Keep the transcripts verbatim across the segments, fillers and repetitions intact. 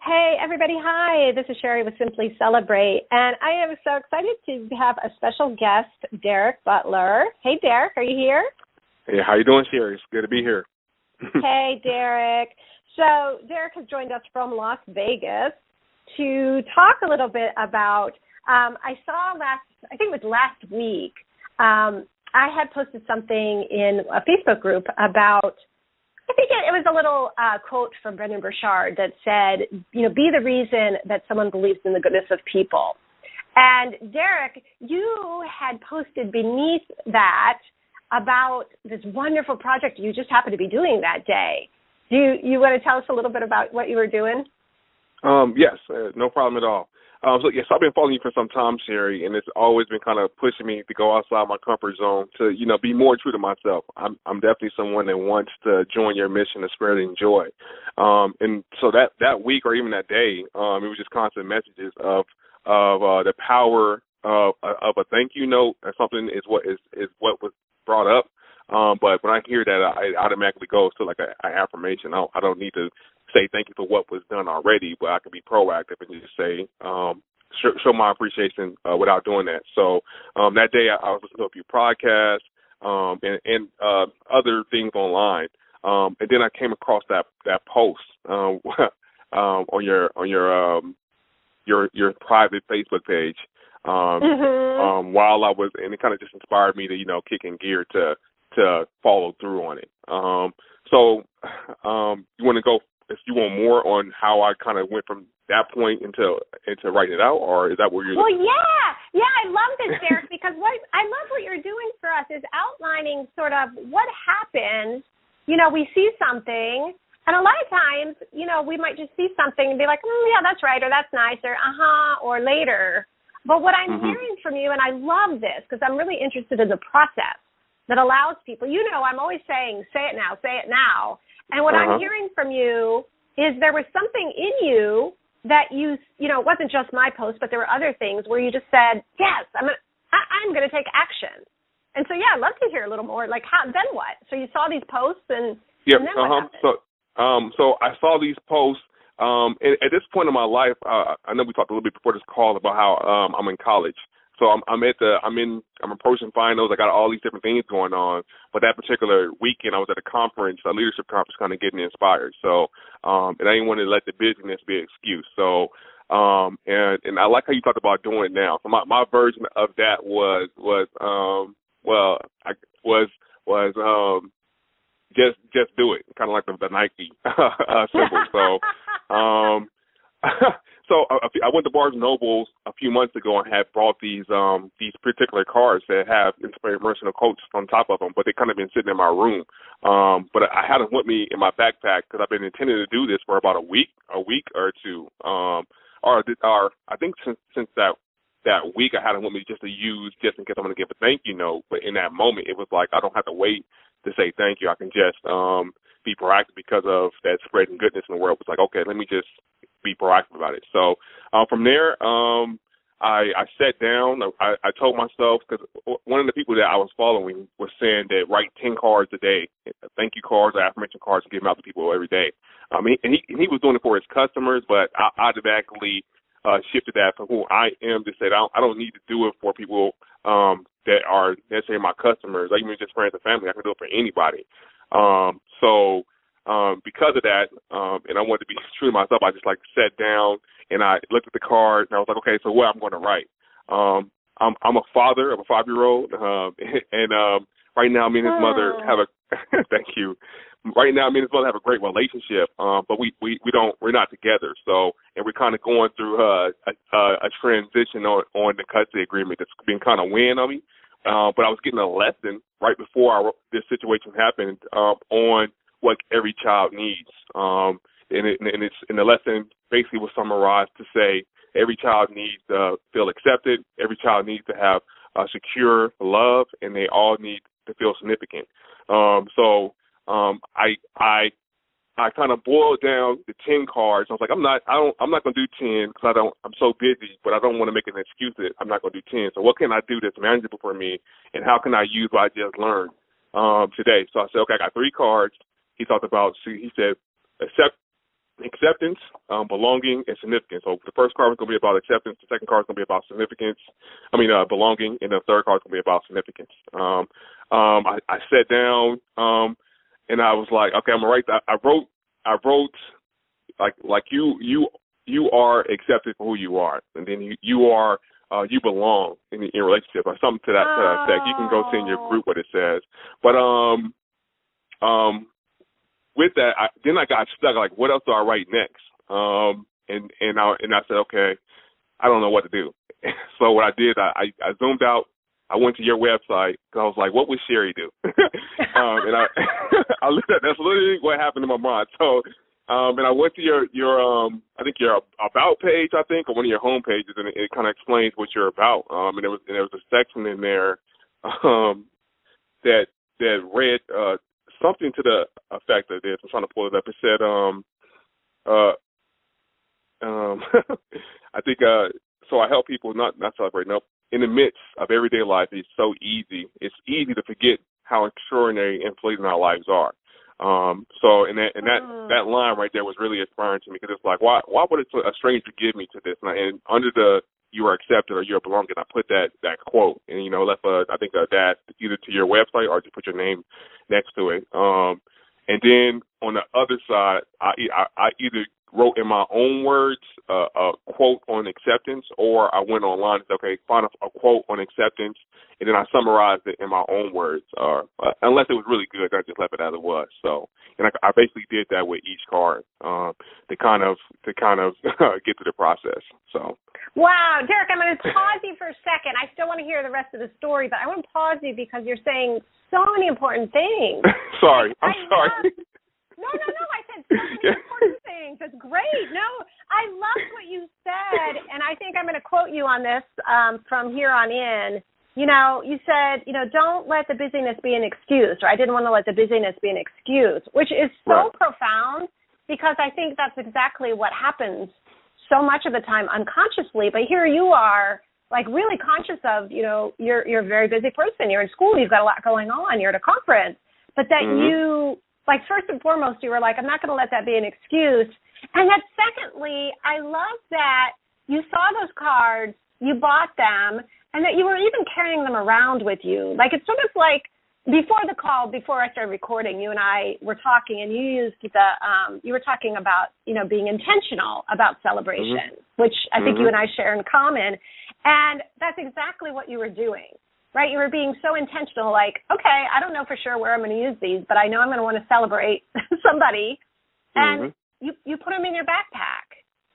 Hey, everybody. Hi, this is Sherry with Simply Celebrate, and I am so excited to have a special guest, Derek Butler. Hey, Derek, are you here? Hey, how you doing, Sherry? It's good to be here. Hey, Derek. So Derek has joined us from Las Vegas to talk a little bit about, um, I saw last, I think it was last week, um, I had posted something in a Facebook group about I think it, it was a little uh, quote from Brendan Burchard that said, you know, be the reason that someone believes in the goodness of people. And Derek, you had posted beneath that about this wonderful project you just happened to be doing that day. Do you, you want to tell us a little bit about what you were doing? Um, yes, uh, no problem at all. Um, so, yes, I've been following you for some time, Sherry, and it's always been kind of pushing me to go outside my comfort zone to, you know, be more true to myself. I'm, I'm definitely someone that wants to join your mission of spreading joy. Um, and so that, that week or even that day, um, it was just constant messages of of uh, the power of, of a thank you note. Or something is what is, is what was brought up. Um, but when I hear that, I, it automatically goes to like an affirmation. I don't, I don't need to say thank you for what was done already, but I can be proactive and just say, um, show, show my appreciation uh, without doing that. So um, that day I, I was listening to a few podcasts um, and, and uh, other things online, um, and then I came across that that post um, um, on your on your um, your your private Facebook page um, mm-hmm. um, while I was, and it kind of just inspired me to you know kick in gear to to follow through on it. Um, so um, you want to go? If you want more on how I kind of went from that point into into writing it out, or is that where you're? Well, yeah, yeah, I love this, Derek, because what I love what you're doing for us is outlining sort of what happens. You know, we see something, and a lot of times, you know, we might just see something and be like, mm, yeah, that's right, or that's nice, or uh-huh, or later. But what I'm mm-hmm. hearing from you, and I love this because I'm really interested in the process that allows people. You know, I'm always saying, say it now, say it now. And what uh-huh. I'm hearing from you is there was something in you that you, you know, it wasn't just my post, but there were other things where you just said, yes, I'm gonna, I, I'm going to take action. And so, yeah, I'd love to hear a little more. Like, how, then what? So you saw these posts, and, yep, and then uh-huh. what happened? So, um, so I saw these posts. Um, and at this point in my life, uh, I know we talked a little bit before this call about how um, I'm in college. So I'm, I'm at the, I'm in, I'm approaching finals. I got all these different things going on. But that particular weekend, I was at a conference, a leadership conference, kind of getting inspired. So, um, and I didn't want to let the busyness be an excuse. So, um, and and I like how you talked about doing it now. So my, my version of that was was um, well, I was was um, just just do it, kind of like the, the Nike uh, symbol. So. Um, So uh, I went to Barnes and Noble a few months ago and had brought these um, these particular cards that have inspirational quotes on top of them, but they kind of been sitting in my room. Um, but I had them with me in my backpack because I've been intending to do this for about a week, a week or two, um, or, or I think since since that that week I had them with me just to use just in case I'm going to give a thank you note. But in that moment, it was like I don't have to wait to say thank you. I can just um, be proactive because of that spreading goodness in the world. It's like, okay, let me just be proactive about it. So uh, from there, um, I, I sat down. I, I told myself, because one of the people that I was following was saying that write ten cards a day, thank you cards, affirmation cards, and give them out to people every day. Um, he, and he, he was doing it for his customers, but I automatically uh, shifted that from who I am to say I don't, I don't need to do it for people um, that are necessarily my customers, like even just friends and family. I can do it for anybody. Um, so Um, because of that, um, and I wanted to be true to myself, I just like sat down and I looked at the card and I was like, okay, so what I'm going to write. Um, I'm, I'm a father of a five-year-old, um, and um, right now me and his mother have a thank you. Right now me and his mother have a great relationship, um, but we, we, we don't we're not together. So and we're kind of going through uh, a, a, a transition on, on the custody agreement that's been kind of weighing on me. Uh, but I was getting a lesson right before I, this situation happened um, on what every child needs. Um, and, it, and it's and the lesson basically was summarized to say every child needs to feel accepted, every child needs to have uh, secure love, and they all need to feel significant. Um, so um, I I I kind of boiled down the ten cards. I was like, I'm not I don't I'm not gonna do ten because I don't I'm so busy, but I don't want to make an excuse that I'm not gonna do ten. So what can I do that's manageable for me, and how can I use what I just learned um, today? So I said, okay, I got three cards. He talked about, he said, accept acceptance, um, belonging, and significance. So the first card is going to be about acceptance. The second card is going to be about significance. I mean, uh, belonging, and the third card is going to be about significance. Um, um, I, I sat down, um, and I was like, okay, I'm gonna write that. I wrote, I wrote, like, like you, you, you are accepted for who you are, and then you, you are, uh, you belong in in a relationship, or something to that to that effect. You can go see in your group what it says, but um, um. With that, I, then I got stuck. Like, what else do I write next? Um, and and I and I said, okay, I don't know what to do. So what I did, I, I, I zoomed out. I went to your website because I was like, what would Sherry do? um, and I, I looked at that's literally what happened in my mind. So, um, and I went to your your um, I think your about page, I think, or one of your home pages, and it, it kind of explains what you're about. Um, and there was and there was a section in there, um, that that read. Uh, Something to the effect of this. I'm trying to pull it up. It said, um, uh, um, I think, uh, so I help people not, not celebrate. No, in the midst of everyday life, it's so easy. It's easy to forget how extraordinary and fleeting our lives are. Um, so, and that, and that, mm. that line right there was really inspiring to me because it's like, why, why would a stranger give me to this? And, I, and under the, you are accepted or you're belonging, I put that, that quote and, you know, left, uh, I think uh, that either to your website or just put your name next to it. Um, and then on the other side, I, I, I either wrote in my own words uh, a quote on acceptance, or I went online and said, okay, find a, a quote on acceptance, and then I summarized it in my own words, uh, uh, unless it was really good, I just left it as it was. So, and I, I basically did that with each card um, to kind of to kind of get to the process. So. Wow, Derek, I'm going to pause you for a second. I still want to hear the rest of the story, but I want to pause you because you're saying so many important things. sorry, like, I'm I sorry. Love, no, no, no, I said so many yeah. important things. That's great. No, I loved what you said, and I think I'm going to quote you on this um, from here on in. You know, you said, you know, don't let the busyness be an excuse, or I didn't want to let the busyness be an excuse, which is so right. profound because I think that's exactly what happens so much of the time unconsciously, but here you are, like really conscious of, you know, you're you're a very busy person. You're in school. You've got a lot going on. You're at a conference, but that mm-hmm. you, like first and foremost, you were like, I'm not going to let that be an excuse. And then secondly, I love that you saw those cards, you bought them, and that you were even carrying them around with you. Like it's sort of like before the call, before I started recording, you and I were talking, and you used the, um, you were talking about, you know, being intentional about celebration, mm-hmm. which I think mm-hmm. you and I share in common. And that's exactly what you were doing, right? You were being so intentional, like, okay, I don't know for sure where I'm going to use these, but I know I'm going to want to celebrate somebody. And mm-hmm. you, you put them in your backpack.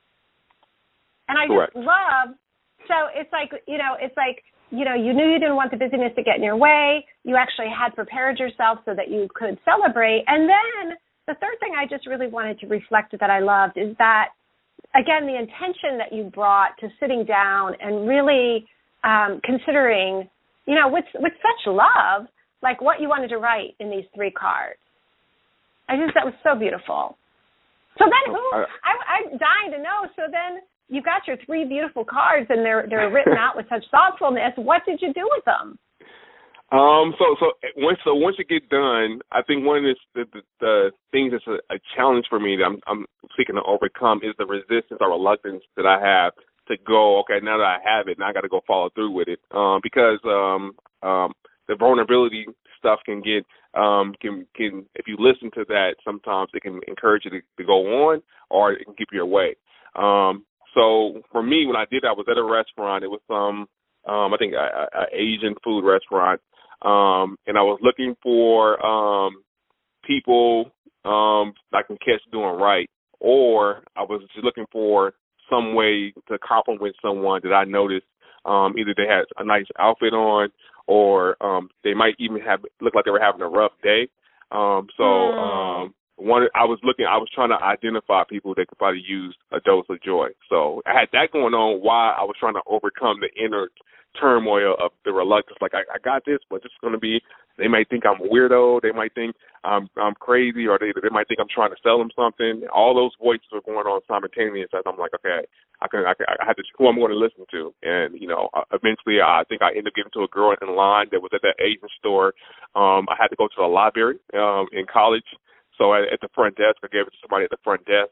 And I Correct. just love, so it's like, you know, it's like, you know, you knew you didn't want the busyness to get in your way. You actually had prepared yourself so that you could celebrate. And then the third thing I just really wanted to reflect that I loved is that, again, the intention that you brought to sitting down and really um, considering, you know, with, with such love, like what you wanted to write in these three cards. I just, that was so beautiful. So then who, I, I'm dying to know, so then you got your three beautiful cards, and they're they're written out with such thoughtfulness. What did you do with them? Um. So so once so once you get done, I think one of the the, the, the things that's a, a challenge for me that I'm I'm seeking to overcome is the resistance or reluctance that I have to go. Okay, now that I have it, now I got to go follow through with it. Um. Because um um the vulnerability stuff can get um can can if you listen to that, sometimes it can encourage you to, to go on, or it can keep you away. Um. So for me, when I did, I was at a restaurant. It was some, um, I think, a, a Asian food restaurant, um, and I was looking for um, people um, I can catch doing right, or I was just looking for some way to compliment someone that I noticed um, either they had a nice outfit on, or um, they might even have look like they were having a rough day. Um, so. Mm. Um, One, I was looking, I was trying to identify people that could probably use a dose of joy. So I had that going on while I was trying to overcome the inner turmoil of the reluctance. Like, I, I got this, but it's going to be, they might think I'm a weirdo. They might think I'm I'm crazy, or they they might think I'm trying to sell them something. All those voices are going on simultaneously. As I'm like, okay, I can, I can, I have to, who I'm going to listen to. And, you know, eventually I think I ended up getting to a girl in line that was at that Asian store. Um, I had to go to the library um, in college. So at, at the front desk, I gave it to somebody at the front desk.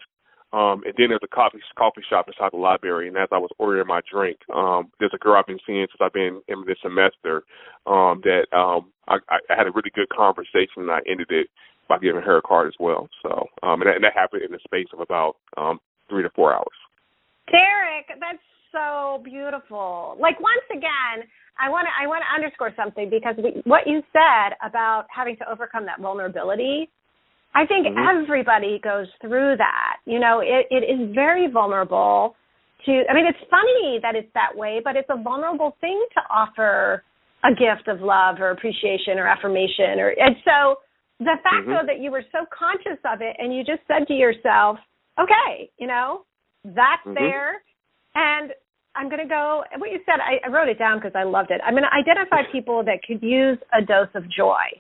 Um, and then there's a coffee coffee shop inside the library. And as I was ordering my drink, um, there's a girl I've been seeing since I've been in this semester um, that um, I, I had a really good conversation, and I ended it by giving her a card as well. So, um, and, that, and that happened in the space of about um, three to four hours. Derek, that's so beautiful. Like, once again, I want to I want to underscore something, because we, what you said about having to overcome that vulnerability, I think mm-hmm. everybody goes through that. You know, it, it is very vulnerable to, I mean, it's funny that it's that way, but it's a vulnerable thing to offer a gift of love or appreciation or affirmation. Or and so the fact, mm-hmm. though, that you were so conscious of it and you just said to yourself, okay, you know, that's mm-hmm. there, and I'm going to go, what you said, I, I wrote it down because I loved it. I'm going to identify people that could use a dose of joy.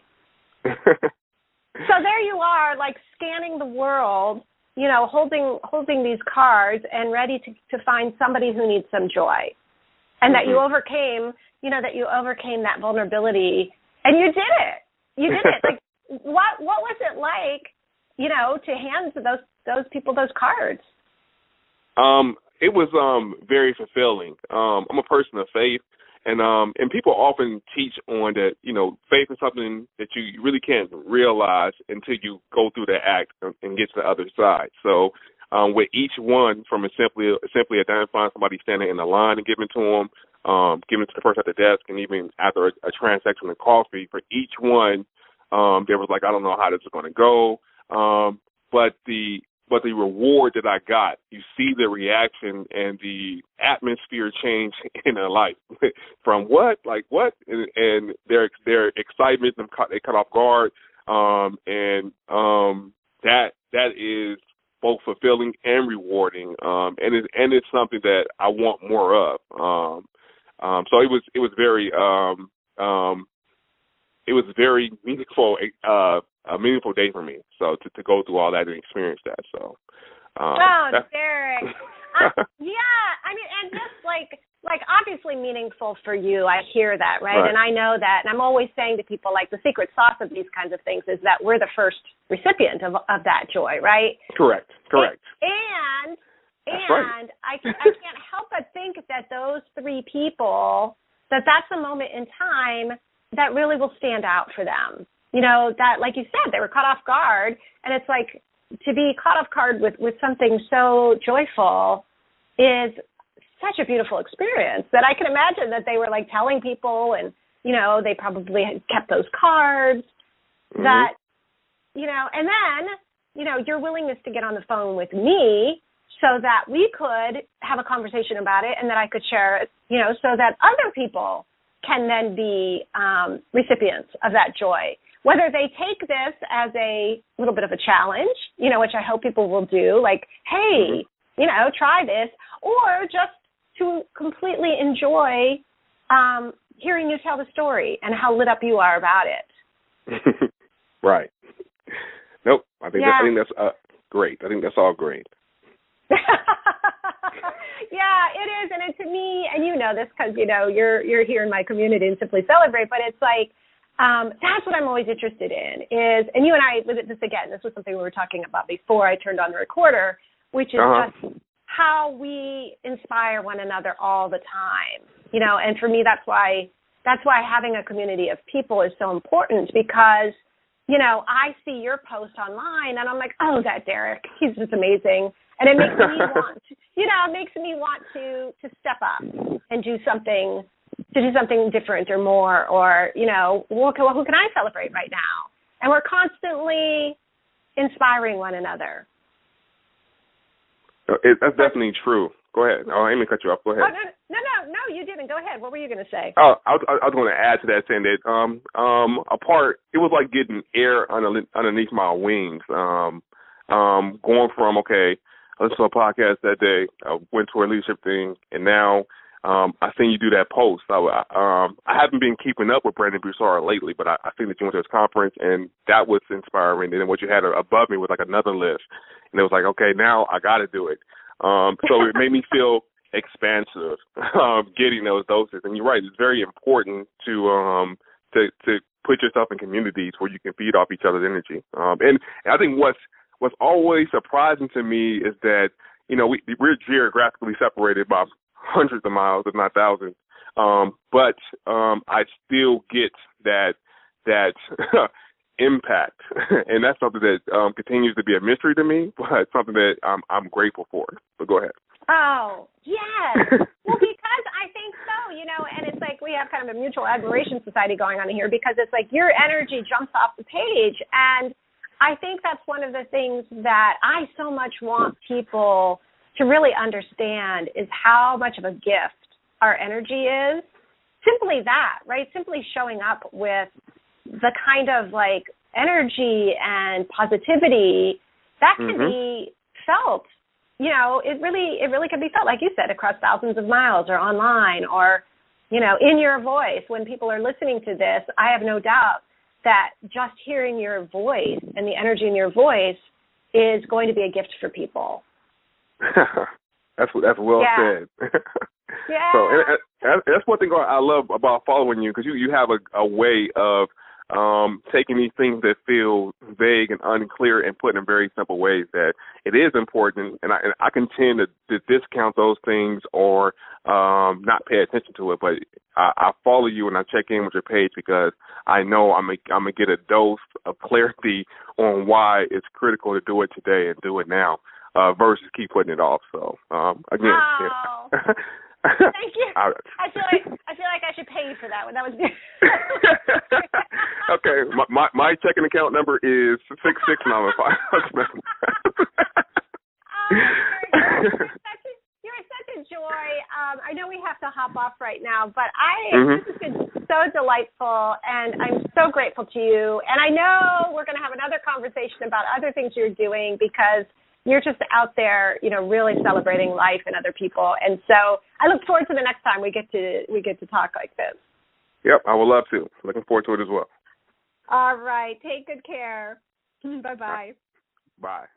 So there you are, like scanning the world, you know, holding holding these cards and ready to, to find somebody who needs some joy. And mm-hmm. that you overcame, you know, that you overcame that vulnerability, and you did it. You did it. Like, what what was it like, you know, to hand those those people those cards? Um, it was um very fulfilling. Um, I'm a person of faith. And um and people often teach on that, you know, faith is something that you really can't realize until you go through the act and get to the other side. So um, with each one, from a simply simply identifying somebody standing in the line and giving to them, um, giving to the person at the desk, and even after a, a transaction of coffee, for each one, um, there was like, I don't know how this is going to go, um, but the But the reward that I got, you see the reaction and the atmosphere change in their life. From what, like what, and, and their their excitement, them cut, they cut off guard, um, and um, that that is both fulfilling and rewarding, um, and it, and it's something that I want more of. Um, um, so it was it was very um, um, it was very meaningful. Uh, a meaningful day for me, so to, to go through all that and experience that. So, um, oh, Derek, uh, yeah, I mean, and just like, like obviously meaningful for you. I hear that, right? right? And I know that, and I'm always saying to people, like, the secret sauce of these kinds of things is that we're the first recipient of of that joy, right? Correct, correct. And and, right. and I I can't help but think that those three people, that that's a moment in time that really will stand out for them. You know, that, like you said, they were caught off guard, and it's like, to be caught off guard with, with something so joyful is such a beautiful experience that I can imagine that they were like telling people, and, you know, they probably had kept those cards mm-hmm. that, you know, and then, you know, your willingness to get on the phone with me so that we could have a conversation about it and that I could share it, you know, so that other people can then be um, recipients of that joy. Whether they take this as a little bit of a challenge, you know, which I hope people will do, like, hey, mm-hmm. you know, try this, or just to completely enjoy um, hearing you tell the story and how lit up you are about it. Right. Nope. I think, yeah. that, I think that's uh, great. I think that's all great. Yeah, it is. And it, to me, and you know this because, you know, you're you're here in my community and Simply Celebrate, but it's like, Um, that's what I'm always interested in is, and you and I, this again, this was something we were talking about before I turned on the recorder, which is uh-huh. just how we inspire one another all the time, you know, and for me, that's why, that's why having a community of people is so important, because, you know, I see your post online and I'm like, oh, that Derek, he's just amazing. And it makes me want, to, you know, it makes me want to, to step up and do something to do something different or more, or, you know, well, who can I celebrate right now? And we're constantly inspiring one another. It, that's definitely true. Go ahead. Oh, I didn't mean to cut you off. Go ahead. Oh, no, no, no, no, you didn't. Go ahead. What were you going to say? Oh, I was, I was going to add to that, saying that um, um, a part, it was like getting air under, underneath my wings. Um, um, going from, okay, I listened to a podcast that day, I went to a leadership thing, and now Um, I seen you do that post. I, um, I haven't been keeping up with Brandon Broussard lately, but I, I think that you went to his conference, and that was inspiring. And then what you had above me was like another list, and it was like, okay, now I got to do it. Um, so it made me feel expansive, um, getting those doses. And you're right; it's very important to um, to to put yourself in communities where you can feed off each other's energy. Um, and, and I think what's what's always surprising to me is that, you know, we, we're geographically separated by hundreds of miles, if not thousands. Um, but um, I still get that that impact, and that's something that um, continues to be a mystery to me, but something that I'm, I'm grateful for. So go ahead. Oh, yes. Well, because I think so, you know, and it's like we have kind of a mutual admiration society going on here because it's like your energy jumps off the page. And I think that's one of the things that I so much want people to really understand is how much of a gift our energy is. Simply that, right? Simply showing up with the kind of like energy and positivity that can mm-hmm. be felt. You know, it really, it really can be felt, like you said, across thousands of miles or online or, you know, in your voice. When people are listening to this, I have no doubt that just hearing your voice and the energy in your voice is going to be a gift for people. that's that's well yeah. said. yeah. So and, and that's one thing I love about following you, because you, you have a, a way of Um, taking these things that feel vague and unclear and put in very simple ways that it is important, and I, and I can tend to, to discount those things or um, not pay attention to it, but I, I follow you and I check in with your page because I know I'm going I'm to get a dose of clarity on why it's critical to do it today and do it now uh, versus keep putting it off. So, um, again, oh. yeah. Thank you. I feel like I feel like I should pay you for that one. That was good. Okay, my, my my checking account number is six six nine five. You're such a you're such a joy. Um, I know we have to hop off right now, but I mm-hmm. this has been so delightful, and I'm so grateful to you. And I know we're going to have another conversation about other things you're doing because you're just out there, you know, really celebrating life and other people. And so I look forward to the next time we get to we get to talk like this. Yep, I would love to. Looking forward to it as well. All right. Take good care. Bye-bye. Bye.